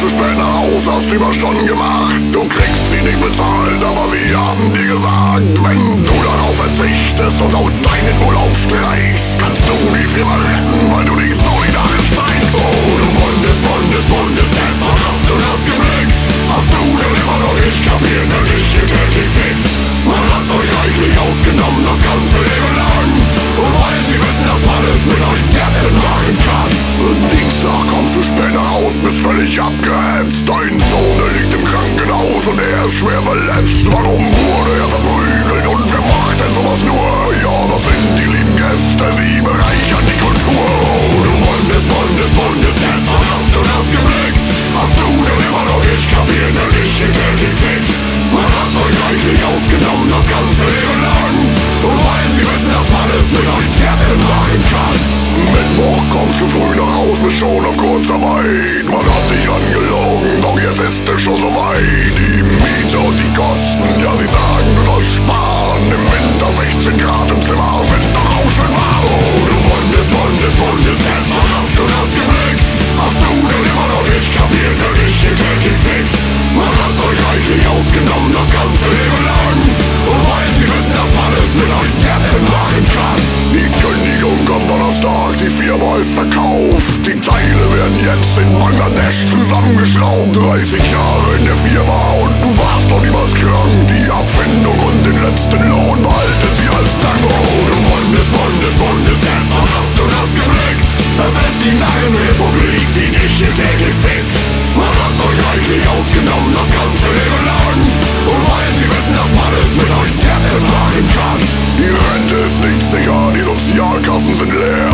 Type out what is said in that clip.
zu spät nach Hause, hast Überstunden gemacht. Du kriegst sie nicht bezahlt, aber sie haben dir gesagt, wenn du darauf verzichtest und auch deinen Urlaub streichst, kannst du die Firma retten, weil du dich solidarisch zeigst. Oh, du Bundesdepp, hast du das geblickt? Hast du denn immer noch nicht kapiert, wer dich hier täglich fickt? Man hat euch reichlich ausgenommen, das ganze Leben lang. Und weil sie wissen, dass man es mit euch Deppen machen kann. Dienstag kommst du spät nach Haus, bist völlig abgehetzt. Dein Sohn, der liegt im Krankenhaus und er ist schwer verletzt. Warum wurde er verprügelt und wer macht denn sowas nur? Ja, das sind die lieben Gäste, sie bereichern die Kultur. Oh, du Bundesdepp, hast du das geblickt? Hast du denn immer noch nicht kapiert, wer dich hier täglich fickt? Man hat euch reichlich ausgenommen, das ganze Leben lang. Und weil sie wissen, dass man es mit euch Deppen machen kann. Mittwoch kommst du früh nach Haus, bist schon auf Kurzarbeit. Man hat dich angelogen, doch jetzt ist es schon so weit. Die Miete und die Kosten, ja sie sagen, du sollst sparen. Im Winter 16 Grad im Zimmer sind doch auch schön warm. Oh, du Bundesdepp, hast du das geblickt? Hast du denn immer noch nicht kapiert, wer dich hier täglich fickt? Man hat euch reichlich ausgenommen, das ganze Leben lang. Und weil sie wissen, dass man es mit euch Deppen machen kann. Die Kündigung kommt Donnerstag, die Firma ist verkauft. Die Teile werden jetzt in Bangladesch zusammengeschraubt. 30 Jahre in der Firma und du warst doch niemals krank. Die Abfindung und den letzten Lohn behalten sie als Dank. Oh, du Bundesdepp, hast du das geblickt? Das ist die Narrenrepublik, die dich hier täglich fickt. Man hat euch reichlich ausgenommen, das ganze Leben lang. Und weil sie wissen, dass man es mit euch Deppen machen kann. Die Rente ist nicht sicher, die Sozialkassen sind leer.